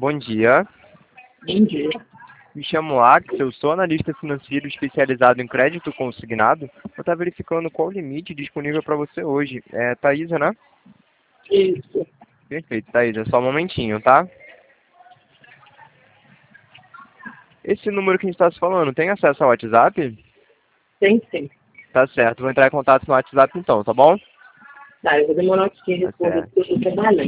Bom dia. Bom dia. Me chamo Axel, eu sou analista financeiro especializado em crédito consignado. Eu estou verificando qual o limite disponível para você hoje. É Thaisa, né? Isso. Perfeito, Thaisa. Só um momentinho, tá? Esse número que a gente está se falando, tem acesso ao WhatsApp? Tem sim. Tá certo, vou entrar em contato no WhatsApp então, tá bom? Tá, eu vou demorar um pouquinho a Tá responder certo. porque eu estou trabalhando.